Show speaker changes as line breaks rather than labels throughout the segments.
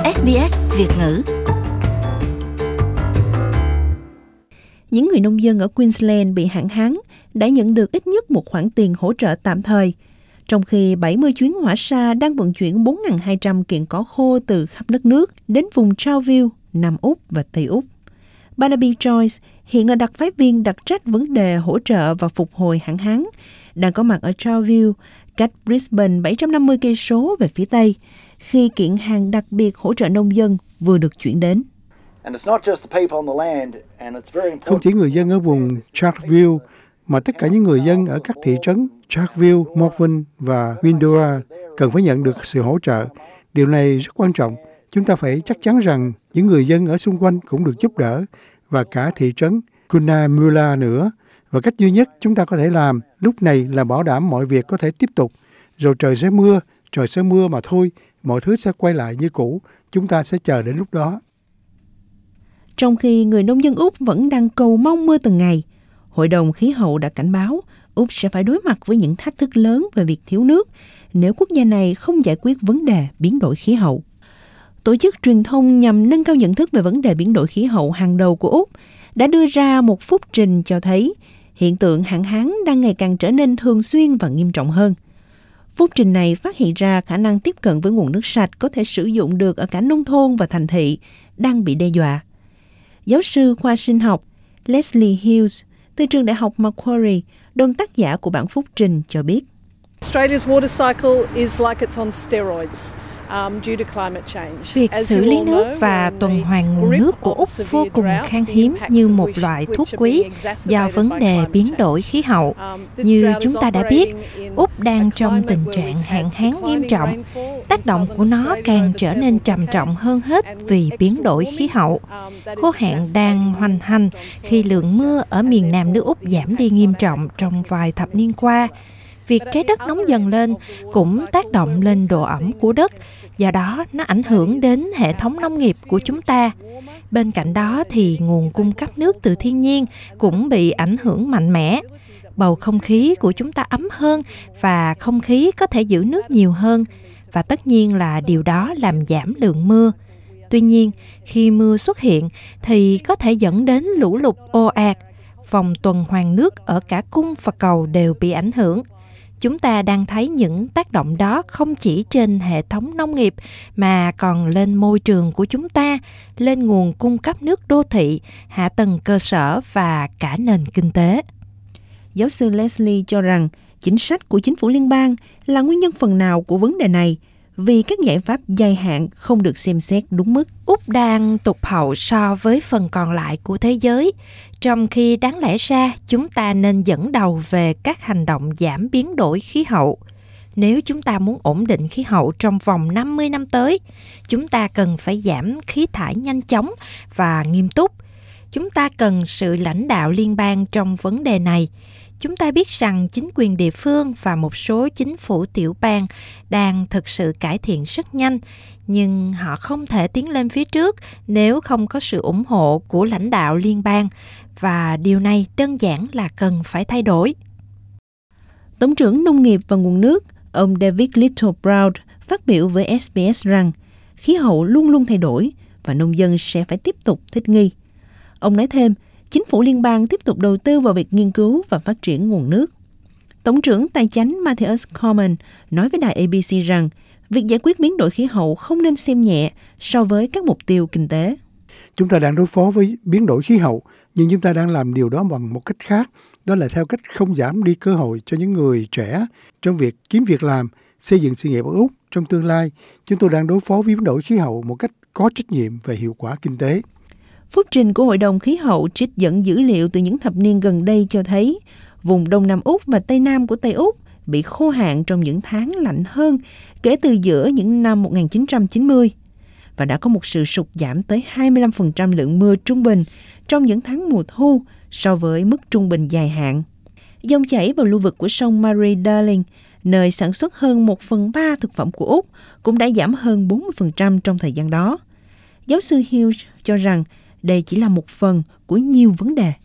SBS Việt ngữ. Những người nông dân ở Queensland bị hạn hán đã nhận được ít nhất một khoản tiền hỗ trợ tạm thời, trong khi 70 chuyến hỏa xa đang vận chuyển 4.200 kiện cỏ khô từ khắp đất nước đến vùng Townsville, Nam Úc và Tây Úc. Barnaby Joyce hiện là đặc phái viên đặc trách vấn đề hỗ trợ và phục hồi hạn hán, đang có mặt ở Townsville, cách Brisbane 750 cây số về phía Tây, khi kiện hàng đặc biệt hỗ trợ nông dân vừa được chuyển đến.
Không chỉ người dân ở vùng Chartville, mà tất cả những người dân ở các thị trấn Chartville, Morvern và Windora cần phải nhận được sự hỗ trợ. Điều này rất quan trọng. Chúng ta phải chắc chắn rằng những người dân ở xung quanh cũng được giúp đỡ, và cả thị trấn Cunnamulla nữa. Và cách duy nhất chúng ta có thể làm lúc này là bảo đảm mọi việc có thể tiếp tục. Rồi trời sẽ mưa mà thôi, mọi thứ sẽ quay lại như cũ. Chúng ta sẽ chờ đến lúc đó.
Trong khi người nông dân Úc vẫn đang cầu mong mưa từng ngày, Hội đồng Khí hậu đã cảnh báo Úc sẽ phải đối mặt với những thách thức lớn về việc thiếu nước nếu quốc gia này không giải quyết vấn đề biến đổi khí hậu. Tổ chức truyền thông nhằm nâng cao nhận thức về vấn đề biến đổi khí hậu hàng đầu của Úc đã đưa ra một phúc trình cho thấy hiện tượng hạn hán đang ngày càng trở nên thường xuyên và nghiêm trọng hơn. Phúc trình này phát hiện ra khả năng tiếp cận với nguồn nước sạch có thể sử dụng được ở cả nông thôn và thành thị đang bị đe dọa. Giáo sư khoa sinh học Leslie Hughes từ trường đại học Macquarie, đồng tác giả của bản phúc trình, cho biết.
Australia's water cycle is like it's on steroids.
Việc xử lý nước và tuần hoàn nguồn nước của Úc vô cùng khan hiếm như một loại thuốc quý do vấn đề biến đổi khí hậu. Như chúng ta đã biết, Úc đang trong tình trạng hạn hán nghiêm trọng. Tác động của nó càng trở nên trầm trọng hơn hết vì biến đổi khí hậu. Khô hạn đang hoành hành khi lượng mưa ở miền Nam nước Úc giảm đi nghiêm trọng trong vài thập niên qua. Việc trái đất nóng dần lên cũng tác động lên độ ẩm của đất, do đó nó ảnh hưởng đến hệ thống nông nghiệp của chúng ta. Bên cạnh đó thì nguồn cung cấp nước từ thiên nhiên cũng bị ảnh hưởng mạnh mẽ. Bầu không khí của chúng ta ấm hơn và không khí có thể giữ nước nhiều hơn, và tất nhiên là điều đó làm giảm lượng mưa. Tuy nhiên, khi mưa xuất hiện thì có thể dẫn đến lũ lụt ồ ạt. Vòng tuần hoàn nước ở cả cung và cầu đều bị ảnh hưởng. Chúng ta đang thấy những tác động đó không chỉ trên hệ thống nông nghiệp mà còn lên môi trường của chúng ta, lên nguồn cung cấp nước đô thị, hạ tầng cơ sở và cả nền kinh tế.
Giáo sư Leslie cho rằng chính sách của chính phủ liên bang là nguyên nhân phần nào của vấn đề này, vì các giải pháp dài hạn không được xem xét đúng mức.
Úc đang tụt hậu so với phần còn lại của thế giới, trong khi đáng lẽ ra chúng ta nên dẫn đầu về các hành động giảm biến đổi khí hậu. Nếu chúng ta muốn ổn định khí hậu trong vòng 50 năm tới, chúng ta cần phải giảm khí thải nhanh chóng và nghiêm túc. Chúng ta cần sự lãnh đạo liên bang trong vấn đề này. Chúng ta biết rằng chính quyền địa phương và một số chính phủ tiểu bang đang thực sự cải thiện rất nhanh, nhưng họ không thể tiến lên phía trước nếu không có sự ủng hộ của lãnh đạo liên bang, và điều này đơn giản là cần phải thay đổi.
Tổng trưởng Nông nghiệp và Nguồn nước, ông David Littleproud phát biểu với SBS rằng khí hậu luôn luôn thay đổi và nông dân sẽ phải tiếp tục thích nghi. Ông nói thêm, chính phủ liên bang tiếp tục đầu tư vào việc nghiên cứu và phát triển nguồn nước. Tổng trưởng Tài chánh Matthias Cormann nói với đài ABC rằng việc giải quyết biến đổi khí hậu không nên xem nhẹ so với các mục tiêu kinh tế.
Chúng ta đang đối phó với biến đổi khí hậu, nhưng chúng ta đang làm điều đó bằng một cách khác, đó là theo cách không giảm đi cơ hội cho những người trẻ trong việc kiếm việc làm, xây dựng sự nghiệp ở Úc trong tương lai. Chúng tôi đang đối phó với biến đổi khí hậu một cách có trách nhiệm và hiệu quả kinh tế.
Phúc trình của Hội đồng Khí hậu trích dẫn dữ liệu từ những thập niên gần đây cho thấy vùng Đông Nam Úc và Tây Nam của Tây Úc bị khô hạn trong những tháng lạnh hơn kể từ giữa những năm 1990, và đã có một sự sụt giảm tới 25% lượng mưa trung bình trong những tháng mùa thu so với mức trung bình dài hạn. Dòng chảy vào lưu vực của sông Murray-Darling, nơi sản xuất hơn 1/3 thực phẩm của Úc, cũng đã giảm hơn 40% trong thời gian đó. Giáo sư Hughes cho rằng đây chỉ là một phần của nhiều vấn đề.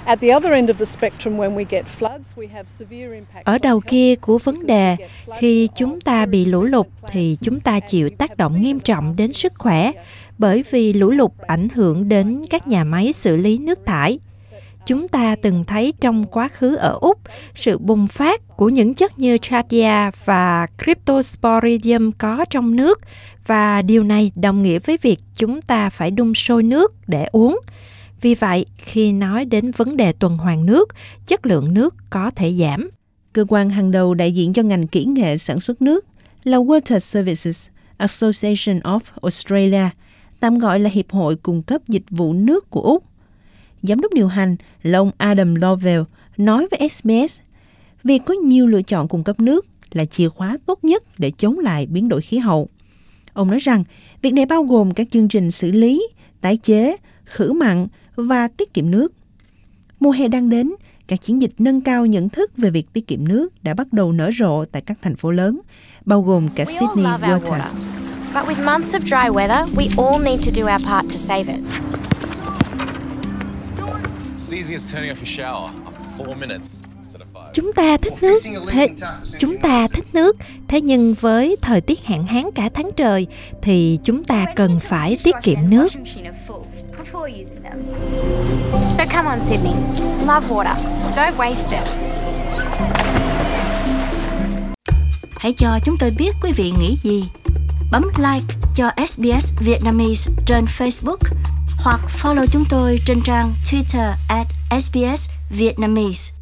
Ở đầu kia của vấn đề, khi chúng ta bị lũ lụt thì chúng ta chịu tác động nghiêm trọng đến sức khỏe, bởi vì lũ lụt ảnh hưởng đến các nhà máy xử lý nước thải. Chúng ta từng thấy trong quá khứ ở Úc sự bùng phát của những chất như Trachea và Cryptosporidium có trong nước, và điều này đồng nghĩa với việc chúng ta phải đun sôi nước để uống. Vì vậy, khi nói đến vấn đề tuần hoàn nước, chất lượng nước có thể giảm.
Cơ quan hàng đầu đại diện cho ngành kỹ nghệ sản xuất nước là Water Services Association of Australia, tạm gọi là Hiệp hội Cung cấp Dịch vụ Nước của Úc. Giám đốc điều hành là ông Adam Lovell nói với SBS, việc có nhiều lựa chọn cung cấp nước là chìa khóa tốt nhất để chống lại biến đổi khí hậu. Ông nói rằng, việc này bao gồm các chương trình xử lý, tái chế, khử mặn và tiết kiệm nước. Mùa hè đang đến, các chiến dịch nâng cao nhận thức về việc tiết kiệm nước đã bắt đầu nở rộ tại các thành phố lớn, bao gồm cả Sydney Water.
But with months of dry weather, we all need to do our part to save it.
Chúng ta thích nước, thế nhưng với thời tiết hạn hán cả tháng trời thì chúng ta cần phải tiết kiệm nước.
So come on, Sydney. Love water. Don't waste it.
Hãy cho chúng tôi biết quý vị nghĩ gì. Bấm like cho SBS Vietnamese trên Facebook hoặc follow chúng tôi trên trang Twitter @SBS Vietnamese.